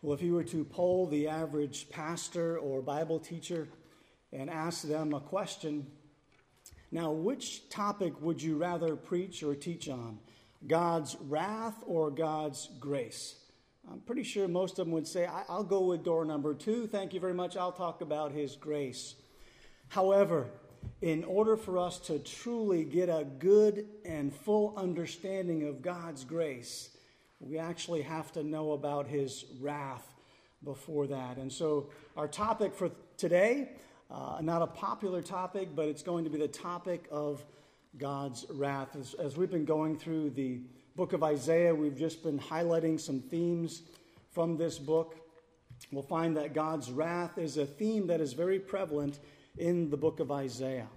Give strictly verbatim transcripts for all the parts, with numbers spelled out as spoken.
Well, if you were to poll the average pastor or Bible teacher and ask them a question, now, which topic would you rather preach or teach on? God's wrath or God's grace? I'm pretty sure most of them would say, I'll go with door number two. Thank you very much. I'll talk about his grace. However, in order for us to truly get a good and full understanding of God's grace, we actually have to know about his wrath before that. And so our topic for today, uh, not a popular topic, but it's going to be the topic of God's wrath. As, as we've been going through the book of Isaiah, we've just been highlighting some themes from this book. We'll find that God's wrath is a theme that is very prevalent in the book of Isaiah.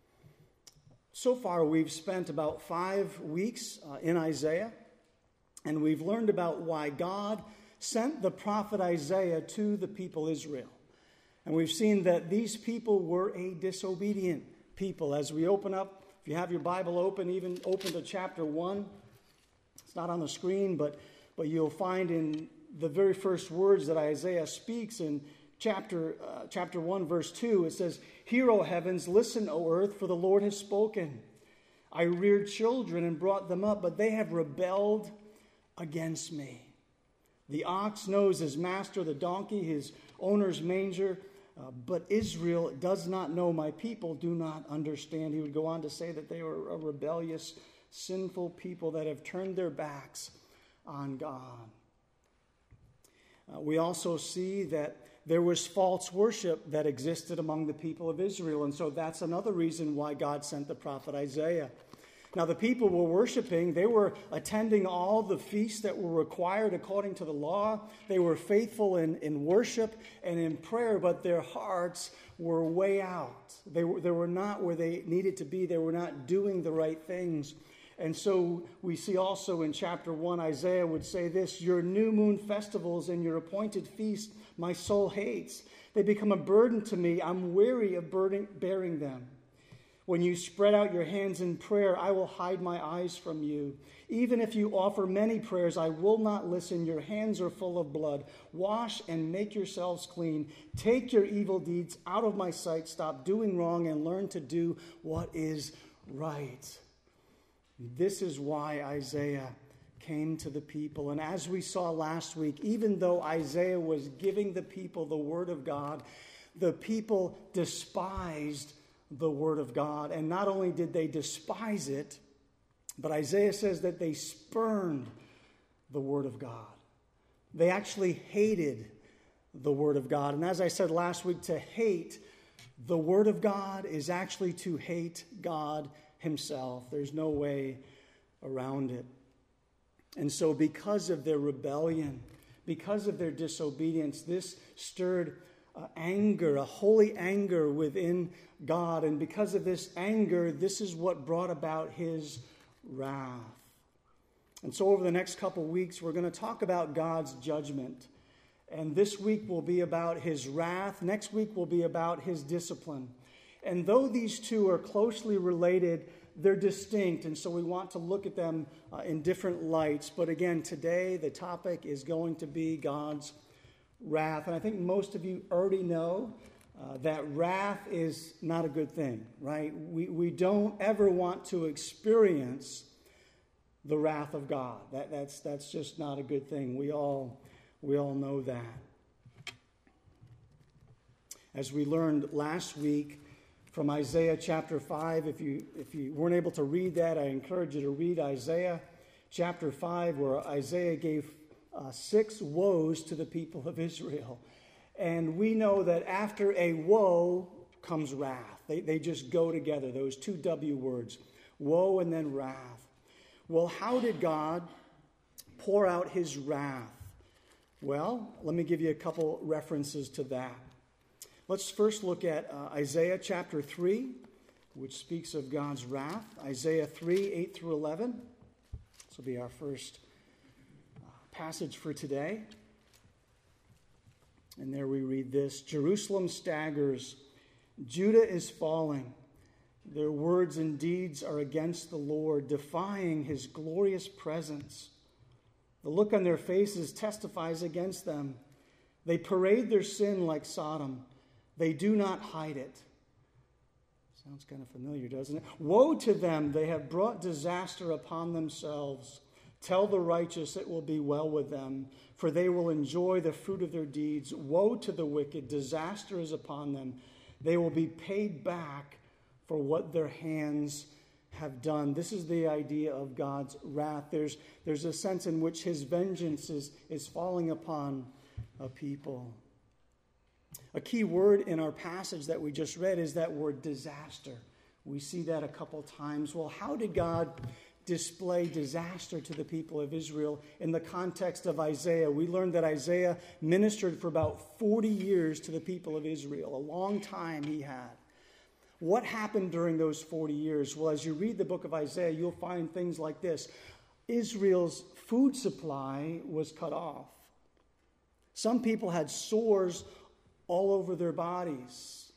So far, we've spent about five weeks uh, in Isaiah, and we've learned about why God sent the prophet Isaiah to the people Israel. And we've seen that these people were a disobedient people. As we open up, if you have your Bible open, even open to chapter one. It's not on the screen, but, but you'll find in the very first words that Isaiah speaks in chapter, uh, chapter one, verse two, it says, "Hear, O heavens, listen, O earth, for the Lord has spoken. I reared children and brought them up, but they have rebelled against me. The ox knows his master, the donkey his owner's manger, uh, but Israel does not know, my people do not understand." He would go on to say that they were a rebellious, sinful people that have turned their backs on God. Uh, we also see that there was false worship that existed among the people of Israel, and so that's another reason why God sent the prophet Isaiah. Now, the people were worshiping. They were attending all the feasts that were required according to the law. They were faithful in, in worship and in prayer, but their hearts were way out. They were, they were not where they needed to be. They were not doing the right things. And so we see also in chapter one, Isaiah would say this, "Your new moon festivals and your appointed feasts, my soul hates. They become a burden to me. I'm weary of burden, bearing them. When you spread out your hands in prayer, I will hide my eyes from you. Even if you offer many prayers, I will not listen. Your hands are full of blood. Wash and make yourselves clean. Take your evil deeds out of my sight. Stop doing wrong and learn to do what is right." This is why Isaiah came to the people. And as we saw last week, even though Isaiah was giving the people the word of God, the people despised the word of God. And not only did they despise it, but Isaiah says that they spurned the word of God. They actually hated the word of God. And as I said last week, to hate the word of God is actually to hate God himself. There's no way around it. And so because of their rebellion, because of their disobedience, this stirred uh, anger, a holy anger within God. And because of this anger, this is what brought about his wrath. And so over the next couple weeks, we're going to talk about God's judgment. And this week will be about his wrath. Next week will be about his discipline. And though these two are closely related, they're distinct, and so we want to look at them uh, in different lights. But again, today the topic is going to be God's wrath. And I think most of you already know uh, that wrath is not a good thing, right? We, we don't ever want to experience the wrath of God. That, that's, that's just not a good thing. We all, we all know that. As we learned last week, from Isaiah chapter five. If you if you weren't able to read that, I encourage you to read Isaiah chapter five, where Isaiah gave uh, six woes to the people of Israel. And we know that after a woe comes wrath. They, they just go together, those two W words, woe and then wrath. Well, how did God pour out his wrath? Well, let me give you a couple references to that. Let's first look at uh, Isaiah chapter three, which speaks of God's wrath. Isaiah three, eight through eleven. This will be our first uh, passage for today. And there we read this: "Jerusalem staggers, Judah is falling. Their words and deeds are against the Lord, defying his glorious presence. The look on their faces testifies against them. They parade their sin like Sodom. They do not hide it. Sounds kind of familiar, doesn't it? Woe to them, they have brought disaster upon themselves. Tell the righteous it will be well with them, for they will enjoy the fruit of their deeds. Woe to the wicked, disaster is upon them. They will be paid back for what their hands have done. This is the idea of God's wrath. There's, there's a sense in which his vengeance is, is falling upon a people. A key word in our passage that we just read is that word disaster. We see that a couple times. Well, how did God display disaster to the people of Israel in the context of Isaiah? We learned that Isaiah ministered for about forty years to the people of Israel, a long time he had. What happened during those forty years? Well, as you read the book of Isaiah, you'll find things like this. Israel's food supply was cut off. Some people had sores all over their bodies.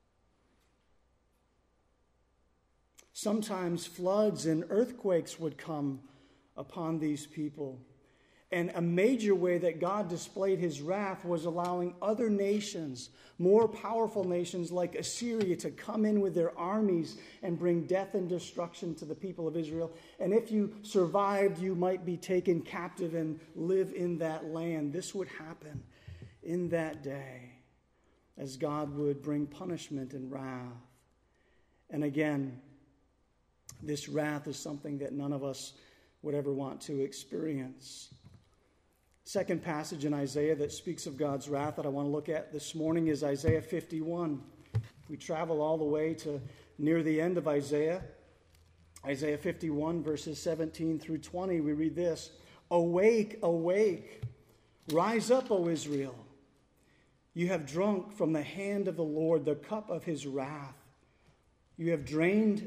Sometimes floods and earthquakes would come upon these people. And a major way that God displayed his wrath was allowing other nations, more powerful nations like Assyria, to come in with their armies and bring death and destruction to the people of Israel. And if you survived, you might be taken captive and live in that land. This would happen in that day, as God would bring punishment and wrath. And again, this wrath is something that none of us would ever want to experience. Second passage in Isaiah that speaks of God's wrath that I want to look at this morning is Isaiah fifty-one. We travel all the way to near the end of Isaiah. Isaiah fifty-one, verses seventeen through twenty, we read this. Awake, awake, rise up, O Israel. You have drunk from the hand of the Lord the cup of his wrath. You have drained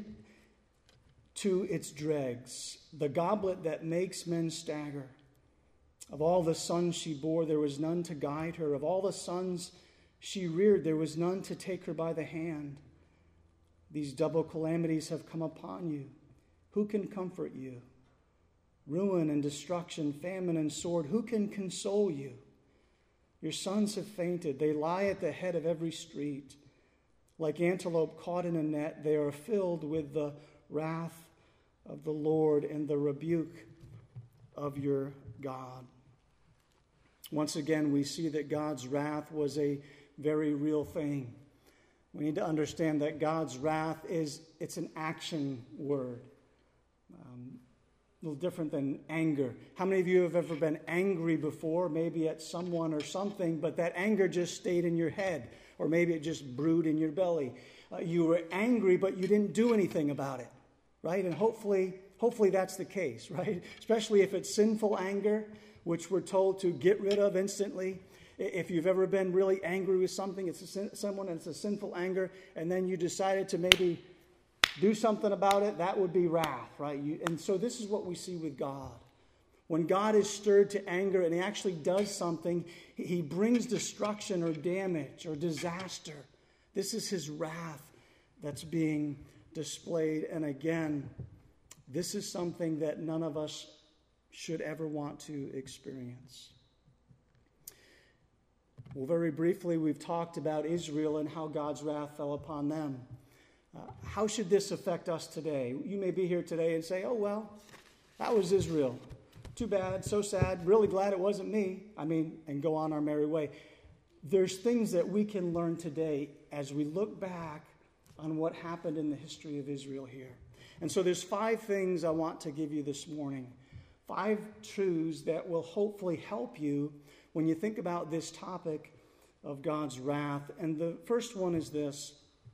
to its dregs the goblet that makes men stagger. Of all the sons she bore, there was none to guide her. Of all the sons she reared, there was none to take her by the hand. These double calamities have come upon you. Who can comfort you? Ruin and destruction, famine and sword, who can console you? Your sons have fainted. They lie at the head of every street. Like antelope caught in a net, they are filled with the wrath of the Lord and the rebuke of your God. Once again, we see that God's wrath was a very real thing. We need to understand that God's wrath is, it's an action word. Um, a little different than anger. How many of you have ever been angry before, maybe at someone or something, but that anger just stayed in your head, or maybe it just brewed in your belly? Uh, you were angry, but you didn't do anything about it, right? And hopefully, hopefully that's the case, right? Especially if it's sinful anger, which we're told to get rid of instantly. If you've ever been really angry with something, it's a sin, someone and it's a sinful anger, and then you decided to maybe do something about it, that would be wrath, right? You, and so this is what we see with God. When God is stirred to anger and he actually does something, he brings destruction or damage or disaster. This is his wrath that's being displayed. And again, this is something that none of us should ever want to experience. Well, very briefly, we've talked about Israel and how God's wrath fell upon them. Uh, how should this affect us today? You may be here today and say, oh, well, that was Israel. Too bad, so sad, really glad it wasn't me. I mean, and go on our merry way. There's things that we can learn today as we look back on what happened in the history of Israel here. And so there's five things I want to give you this morning. Five truths that will hopefully help you when you think about this topic of God's wrath. And the first one is this.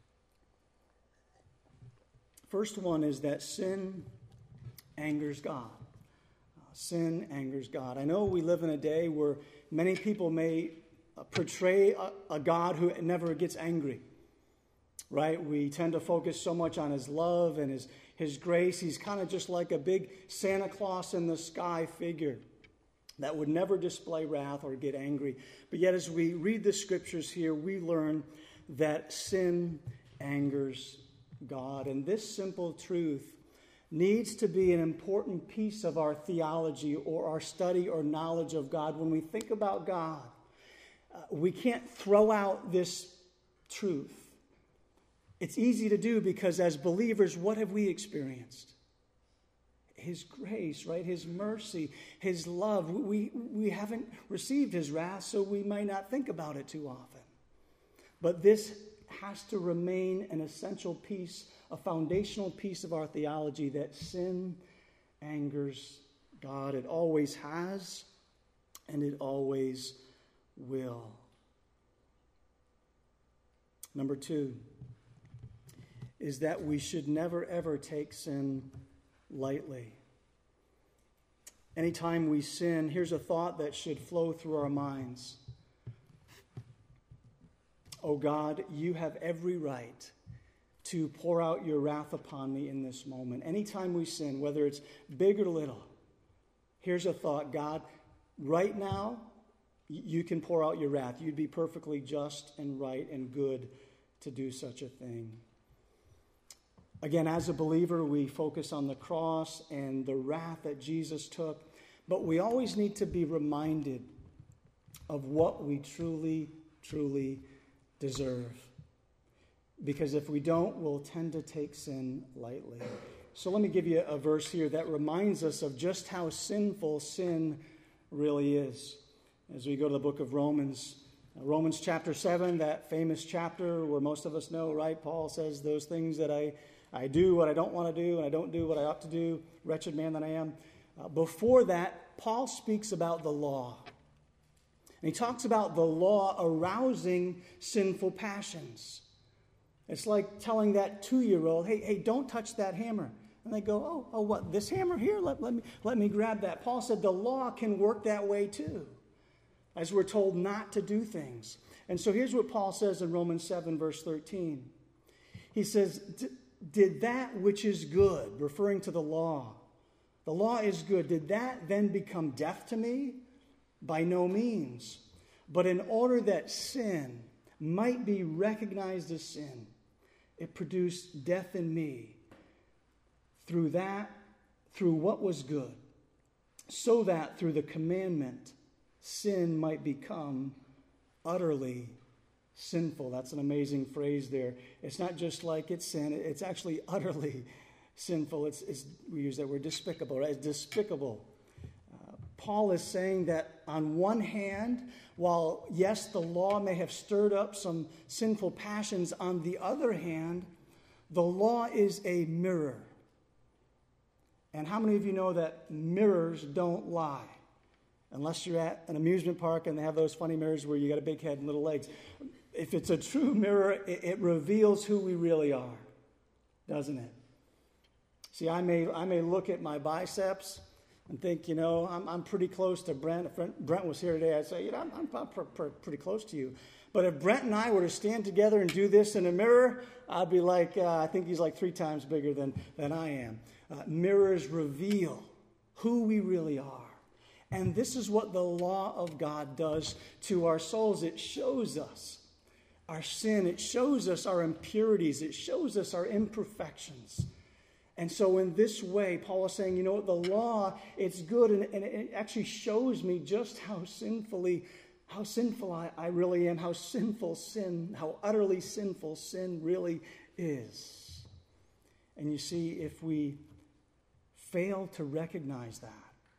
First one is that sin angers God. Uh, sin angers God. I know we live in a day where many people may uh, portray a, a God who never gets angry. Right? We tend to focus so much on his love and his, his grace. He's kind of just like a big Santa Claus in the sky figure that would never display wrath or get angry. But yet as we read the scriptures here, we learn that sin angers God. And this simple truth needs to be an important piece of our theology or our study or knowledge of God. When we think about God, uh, we can't throw out this truth. It's easy to do because as believers, what have we experienced? His grace, right? His mercy, His love. We, we haven't received His wrath, so we might not think about it too often. But this has to remain an essential piece, a foundational piece of our theology, that sin angers God. It always has, and it always will. Number two is that we should never, ever take sin lightly. Anytime we sin, here's a thought that should flow through our minds. Oh God, you have every right to pour out your wrath upon me in this moment. Anytime we sin, whether it's big or little, here's a thought. God, right now, you can pour out your wrath. You'd be perfectly just and right and good to do such a thing. Again, as a believer, we focus on the cross and the wrath that Jesus took, but we always need to be reminded of what we truly, truly deserve. Because if we don't, we'll tend to take sin lightly. So let me give you a verse here that reminds us of just how sinful sin really is. As we go to the book of Romans, Romans chapter seven, that famous chapter where most of us know, right? Paul says, those things that I, I do what I don't want to do, and I don't do what I ought to do, wretched man that I am. Uh, before that, Paul speaks about the law. And he talks about the law arousing sinful passions. It's like telling that two-year-old, hey, hey, don't touch that hammer. And they go, oh, oh, what, this hammer here? Let, let me, let me grab that. Paul said the law can work that way too, as we're told not to do things. And so here's what Paul says in Romans seven, verse thirteen. He says, did that which is good, referring to the law, the law is good, did that then become death to me? By no means. But in order that sin might be recognized as sin, it produced death in me through that, through what was good, so that through the commandment, sin might become utterly sinful. That's an amazing phrase there. It's not just like it's sin, it's actually utterly sinful. It's, it's we use that word despicable, right? It's despicable. Uh, Paul is saying that on one hand, while yes, the law may have stirred up some sinful passions, on the other hand, the law is a mirror. And how many of you know that mirrors don't lie? Unless you're at an amusement park and they have those funny mirrors where you got a big head and little legs. If it's a true mirror, it, it reveals who we really are, doesn't it? See, I may I may look at my biceps and think, you know, I'm I'm pretty close to Brent. If Brent was here today, I'd say, you know, I'm, I'm pr- pr- pretty close to you. But if Brent and I were to stand together and do this in a mirror, I'd be like, uh, I think he's like three times bigger than, than I am. Uh, mirrors reveal who we really are. And this is what the law of God does to our souls. It shows us our sin. It shows us our impurities. It shows us our imperfections. And so in this way, Paul is saying, you know what, the law, it's good, and, and it actually shows me just how sinfully, how sinful I, I really am, how sinful sin, how utterly sinful sin really is. And you see, if we fail to recognize that,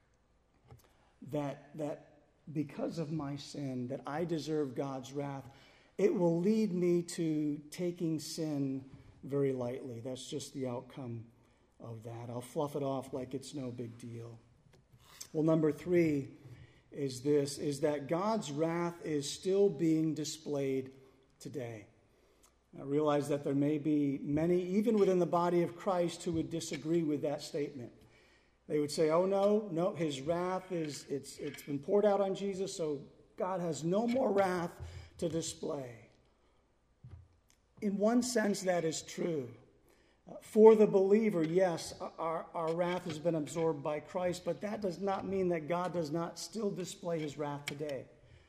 that, that because of my sin, that I deserve God's wrath, it will lead me to taking sin very lightly. That's just the outcome of that. I'll fluff it off like it's no big deal. Well, number three is this, is that God's wrath is still being displayed today. I realize that there may be many, even within the body of Christ, who would disagree with that statement. They would say, oh, no, no, his wrath is, it's, it's been poured out on Jesus, so God has no more wrath to display. In one sense, that is true. For the believer, yes, our, our wrath has been absorbed by Christ, but that does not mean that God does not still display his wrath today.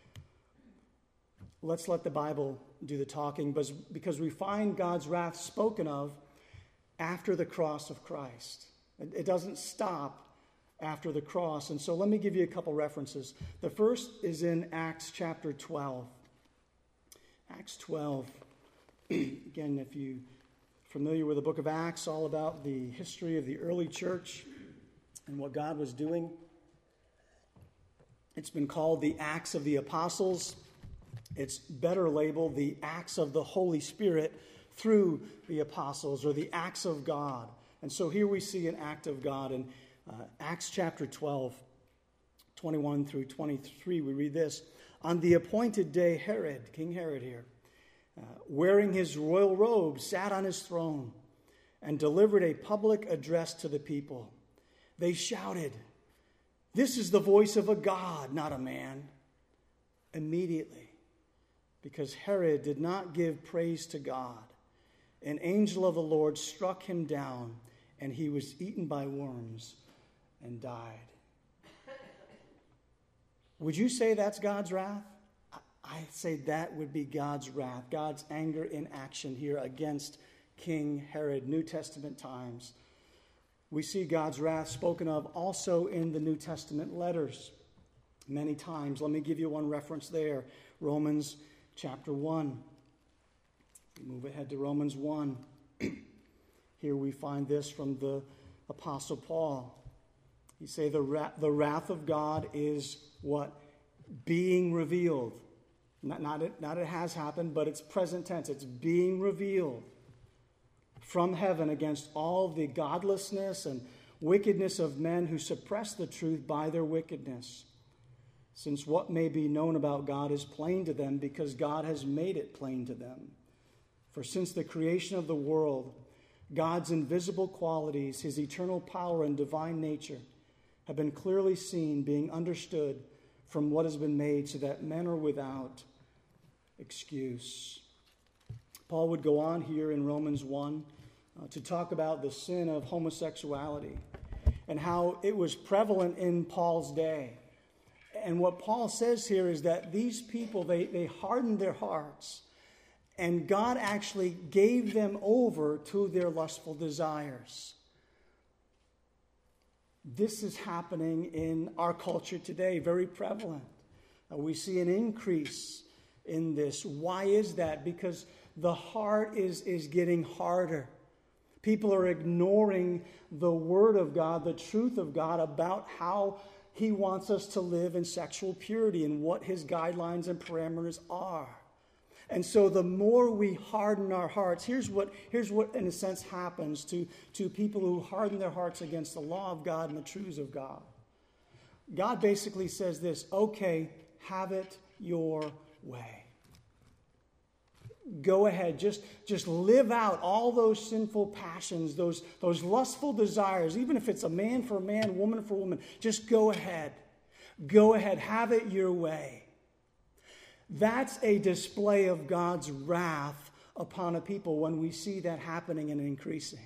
Let's let the Bible do the talking, because we find God's wrath spoken of after the cross of Christ. It doesn't stop after the cross. And so let me give you a couple references. The first is in Acts chapter twelve. Acts twelve. Again, if you're familiar with the book of Acts, all about the history of the early church and what God was doing. It's been called the Acts of the Apostles. It's better labeled the Acts of the Holy Spirit through the apostles, or the acts of God. And so here we see an act of God. In uh, Acts chapter twelve, twenty-one through twenty-three, we read this. On the appointed day, Herod, King Herod here, uh, wearing his royal robe, sat on his throne and delivered a public address to the people. They shouted, "This is the voice of a God, not a man." Immediately, because Herod did not give praise to God, an angel of the Lord struck him down, and he was eaten by worms and died. Would you say that's God's wrath? I say that would be God's wrath, God's anger in action here against King Herod, New Testament times. We see God's wrath spoken of also in the New Testament letters many times. Let me give you one reference there. Romans chapter one. We move ahead to Romans one. Here we find this from the Apostle Paul. He say the wrath, the wrath of God is what? Being revealed. Not, not, it, not it has happened, but it's present tense. It's being revealed from heaven against all the godlessness and wickedness of men who suppress the truth by their wickedness. Since what may be known about God is plain to them, because God has made it plain to them. For since the creation of the world, God's invisible qualities, his eternal power and divine nature, have been clearly seen, being understood from what has been made, so that men are without excuse. Paul would go on here in Romans one uh, to talk about the sin of homosexuality and how it was prevalent in Paul's day. And what Paul says here is that these people, they, they hardened their hearts, and God actually gave them over to their lustful desires. This is happening in our culture today, very prevalent. Uh, we see an increase in this. Why is that? Because the heart is, is getting harder. People are ignoring the Word of God, the truth of God about how He wants us to live in sexual purity and what His guidelines and parameters are. And so the more we harden our hearts, here's what, here's what in a sense happens to, to people who harden their hearts against the law of God and the truths of God. God basically says this, okay, have it your way. Go ahead, just, just live out all those sinful passions, those, those lustful desires, even if it's a man for a man, woman for a woman, just go ahead. Go ahead, have it your way. That's a display of God's wrath upon a people when we see that happening and increasing.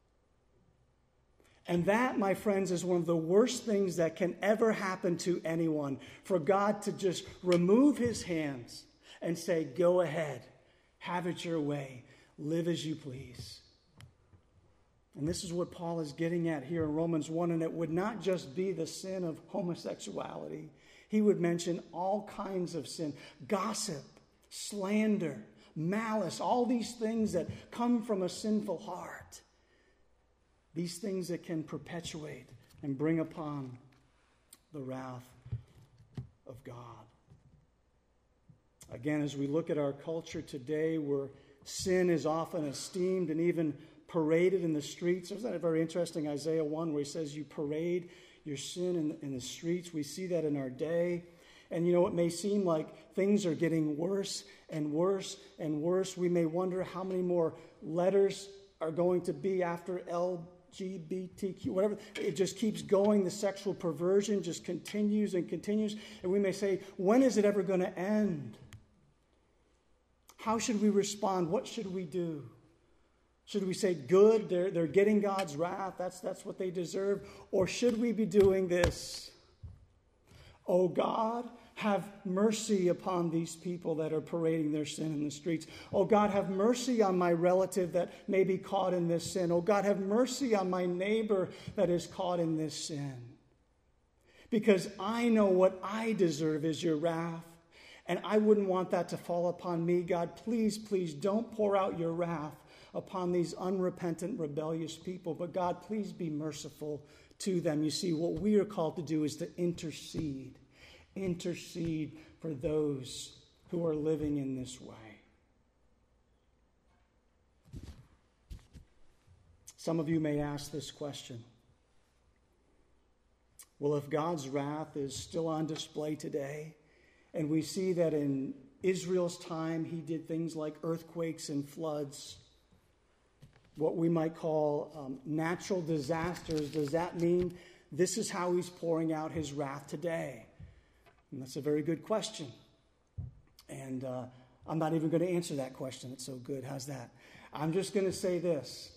And that, my friends, is one of the worst things that can ever happen to anyone. For God to just remove his hands and say, go ahead, have it your way, live as you please. And this is what Paul is getting at here in Romans one. And it would not just be the sin of homosexuality. He would mention all kinds of sin, gossip, slander, malice, all these things that come from a sinful heart. These things that can perpetuate and bring upon the wrath of God. Again, as we look at our culture today, where sin is often esteemed and even paraded in the streets. Isn't that very interesting? Isaiah one, where he says you parade your sin in, in the streets. We see that in our day. And you know, it may seem like things are getting worse and worse and worse. We may wonder how many more letters are going to be after L G B T Q, whatever. It just keeps going. The sexual perversion just continues and continues. And we may say, when is it ever going to end? How should we respond? What should we do? Should we say, good, they're, they're getting God's wrath, that's, that's what they deserve? Or should we be doing this? Oh God, have mercy upon these people that are parading their sin in the streets. Oh God, have mercy on my relative that may be caught in this sin. Oh God, have mercy on my neighbor that is caught in this sin. because I know what I deserve is your wrath. And I wouldn't want that to fall upon me. God, please, please don't pour out your wrath upon these unrepentant, rebellious people. But God, please be merciful to them. You see, what we are called to do is to intercede. Intercede for those who are living in this way. Some of you may ask this question. Well, if God's wrath is still on display today, and we see that in Israel's time, he did things like earthquakes and floods, what we might call um, natural disasters, does that mean this is how he's pouring out his wrath today? And that's a very good question. And uh, I'm not even going to answer that question. It's so good. How's that? I'm just going to say this.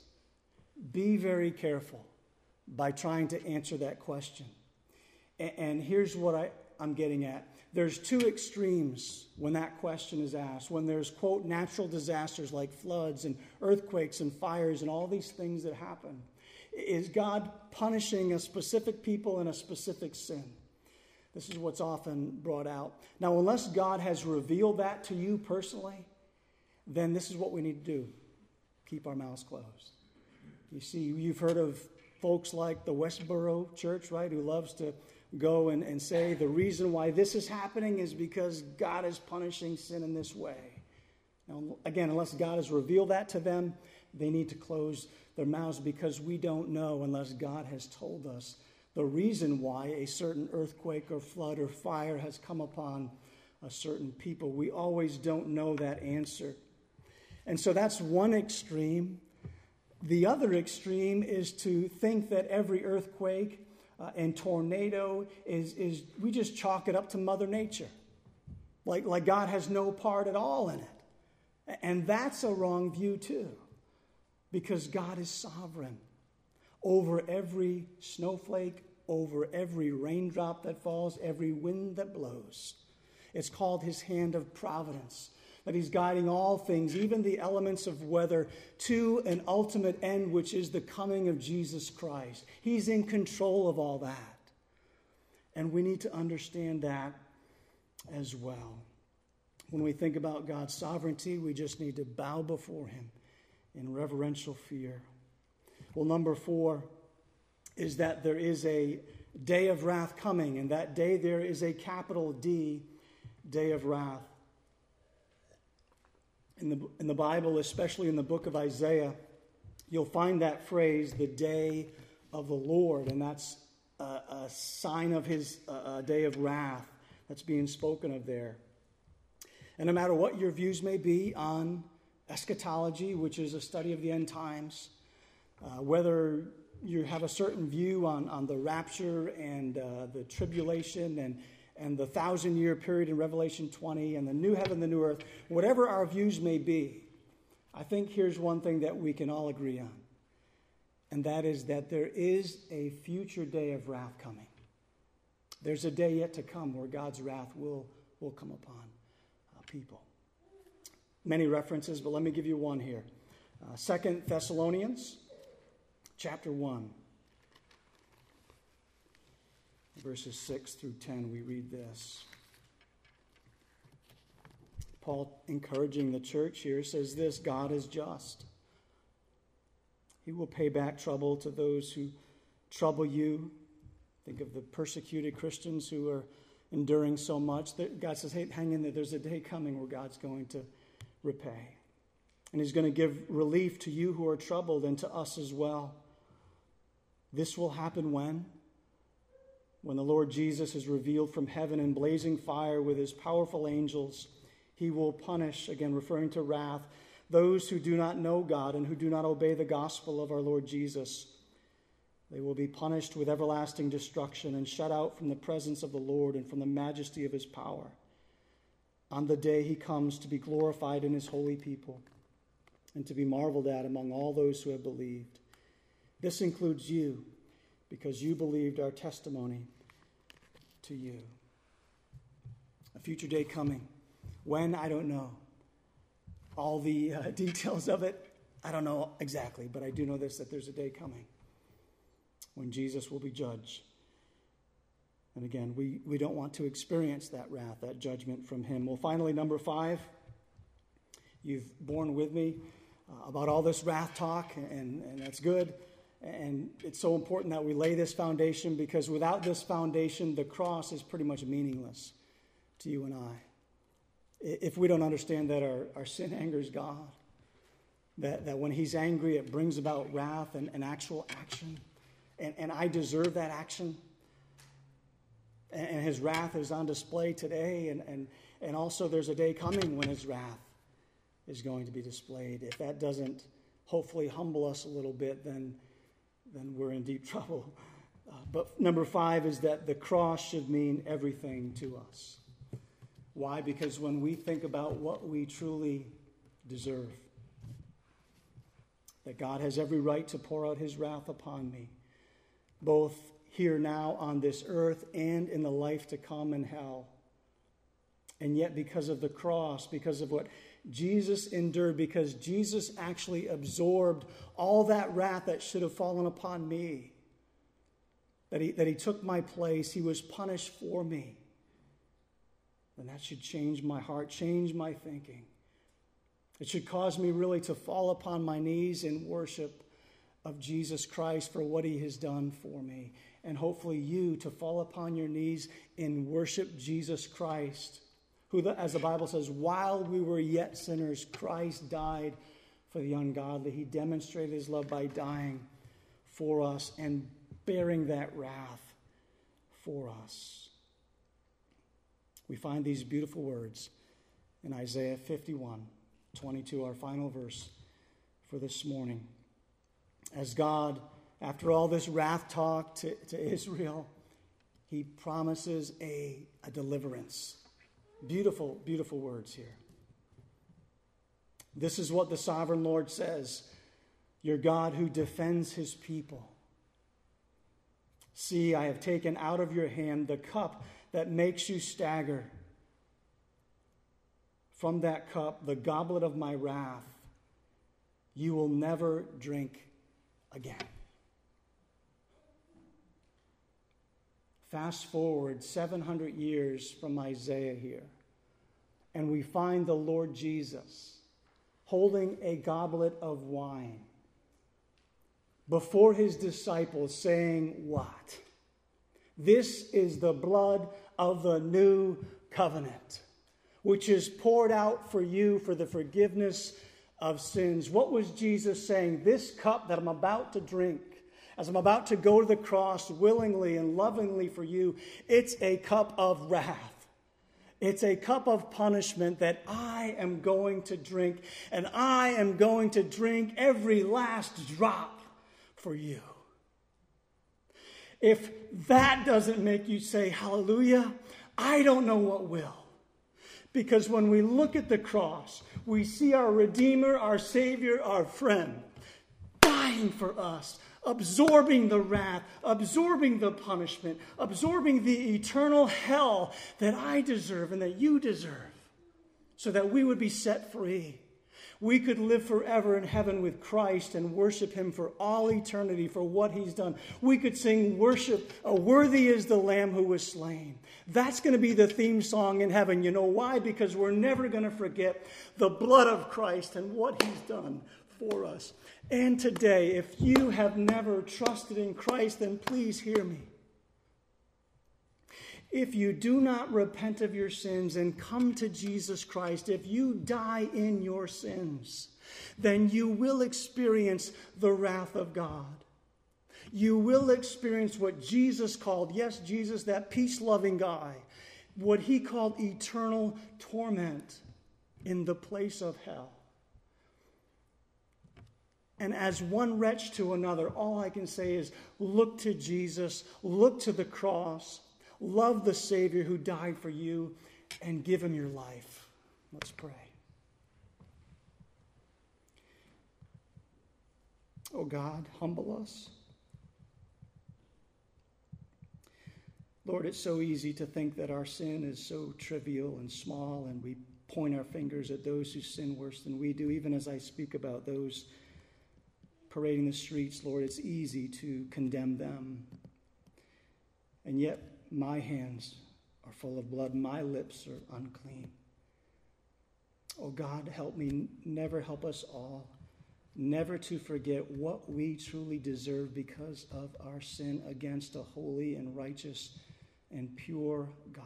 Be very careful by trying to answer that question. And, and here's what I, I'm getting at. There's two extremes when that question is asked. When there's, quote, natural disasters like floods and earthquakes and fires and all these things that happen. Is God punishing a specific people in a specific sin? This is what's often brought out. Now, unless God has revealed that to you personally, then this is what we need to do. Keep our mouths closed. You see, you've heard of folks like the Westboro Church, right, who loves to go and, and say the reason why this is happening is because God is punishing sin in this way. Now, again, unless God has revealed that to them, they need to close their mouths because we don't know unless God has told us the reason why a certain earthquake or flood or fire has come upon a certain people. We always don't know that answer. And so that's one extreme. The other extreme is to think that every earthquake uh, and tornado is, is, we just chalk it up to Mother Nature. Like, like God has no part at all in it. And that's a wrong view too. Because God is sovereign over every snowflake, over every raindrop that falls, every wind that blows. It's called his hand of providence. That he's guiding all things, even the elements of weather, to an ultimate end, which is the coming of Jesus Christ. He's in control of all that. And we need to understand that as well. When we think about God's sovereignty, we just need to bow before him in reverential fear. Well, number four is that there is a day of wrath coming, and that day there is a capital D, day of wrath. In the, in the Bible, especially in the book of Isaiah, you'll find that phrase, the day of the Lord, and that's a, a sign of his uh, day of wrath that's being spoken of there. And no matter what your views may be on eschatology, which is a study of the end times, uh, whether you have a certain view on, on the rapture and uh, the tribulation and and the thousand-year period in Revelation twenty, and the new heaven, the new earth, whatever our views may be, I think here's one thing that we can all agree on, and that is that there is a future day of wrath coming. There's a day yet to come where God's wrath will, will come upon uh, people. Many references, but let me give you one here. Uh, Second Thessalonians, chapter one. Verses six through ten, we read this. Paul, encouraging the church here, says this: God is just. He will pay back trouble to those who trouble you. Think of the persecuted Christians who are enduring so much. God says, hey, hang in there. There's a day coming where God's going to repay. And he's going to give relief to you who are troubled and to us as well. This will happen when? When the Lord Jesus is revealed from heaven in blazing fire with his powerful angels. He will punish, again referring to wrath, those who do not know God and who do not obey the gospel of our Lord Jesus. They will be punished with everlasting destruction and shut out from the presence of the Lord and from the majesty of his power on the day he comes to be glorified in his holy people and to be marveled at among all those who have believed. This includes you, because you believed our testimony to you. A future day coming. When? I don't know. All the uh, details of it, I don't know exactly, but I do know this, that there's a day coming when Jesus will be judged. And again, we, we don't want to experience that wrath, that judgment from him. Well, finally, number five, you've borne with me uh, about all this wrath talk, and, and that's good. And it's so important that we lay this foundation, because without this foundation, the cross is pretty much meaningless to you and I. If we don't understand that our, our sin angers God, that, that when he's angry, it brings about wrath and, and actual action, and, and I deserve that action, and, and his wrath is on display today, and, and, and also there's a day coming when his wrath is going to be displayed. If that doesn't hopefully humble us a little bit, then then we're in deep trouble. Uh, but number five is that the cross should mean everything to us. Why? Because when we think about what we truly deserve, that God has every right to pour out his wrath upon me, both here now on this earth and in the life to come in hell. And yet because of the cross, because of what Jesus endured, because Jesus actually absorbed all that wrath that should have fallen upon me, that he, that he took my place, he was punished for me, then that should change my heart, change my thinking. It should cause me really to fall upon my knees in worship of Jesus Christ for what he has done for me. And hopefully you to fall upon your knees in worship Jesus Christ, who, the, as the Bible says, while we were yet sinners, Christ died for the ungodly. He demonstrated his love by dying for us and bearing that wrath for us. We find these beautiful words in Isaiah fifty-one, twenty-two, our final verse for this morning. As God, after all this wrath talk to, to Israel, he promises a, a deliverance. Beautiful, beautiful words here. This is what the sovereign Lord says, your God who defends his people. See, I have taken out of your hand the cup that makes you stagger. From that cup, the goblet of my wrath, you will never drink again. Fast forward seven hundred years from Isaiah here, and we find the Lord Jesus holding a goblet of wine before his disciples, saying what? This is the blood of the new covenant, which is poured out for you for the forgiveness of sins. What was Jesus saying? This cup that I'm about to drink, as I'm about to go to the cross willingly and lovingly for you, it's a cup of wrath. It's a cup of punishment that I am going to drink, and I am going to drink every last drop for you. If that doesn't make you say hallelujah, I don't know what will. Because when we look at the cross, we see our Redeemer, our Savior, our friend, dying for us, absorbing the wrath, absorbing the punishment, absorbing the eternal hell that I deserve and that you deserve, so that we would be set free. We could live forever in heaven with Christ and worship him for all eternity for what he's done. We could sing worship, uh, worthy is the Lamb who was slain. That's going to be the theme song in heaven. You know why? Because we're never going to forget the blood of Christ and what he's done for us. And today, if you have never trusted in Christ, then please hear me. If you do not repent of your sins and come to Jesus Christ, if you die in your sins, then you will experience the wrath of God. You will experience what Jesus called, yes, Jesus, that peace-loving guy, what he called eternal torment in the place of hell. And as one wretch to another, all I can say is look to Jesus, look to the cross, love the Savior who died for you, and give him your life. Let's pray. Oh God, humble us. Lord, it's so easy to think that our sin is so trivial and small, and we point our fingers at those who sin worse than we do. Even as I speak about those parading the streets, Lord, it's easy to condemn them. And yet, my hands are full of blood, my lips are unclean. Oh God, help me, never help us all, never to forget what we truly deserve because of our sin against a holy and righteous and pure God.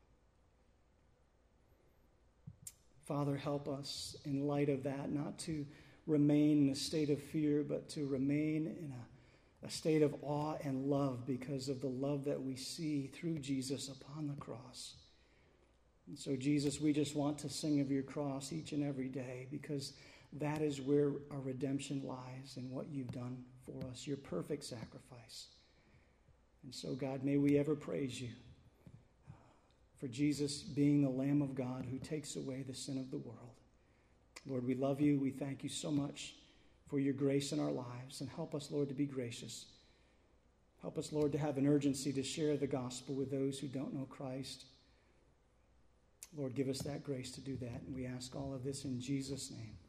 Father, help us in light of that, not to remain in a state of fear, but to remain in a, a state of awe and love because of the love that we see through Jesus upon the cross. And so, Jesus, we just want to sing of your cross each and every day because that is where our redemption lies and what you've done for us, your perfect sacrifice. And so, God, may we ever praise you for Jesus being the Lamb of God who takes away the sin of the world. Lord, we love you. We thank you so much for your grace in our lives. And help us, Lord, to be gracious. Help us, Lord, to have an urgency to share the gospel with those who don't know Christ. Lord, give us that grace to do that. And we ask all of this in Jesus' name.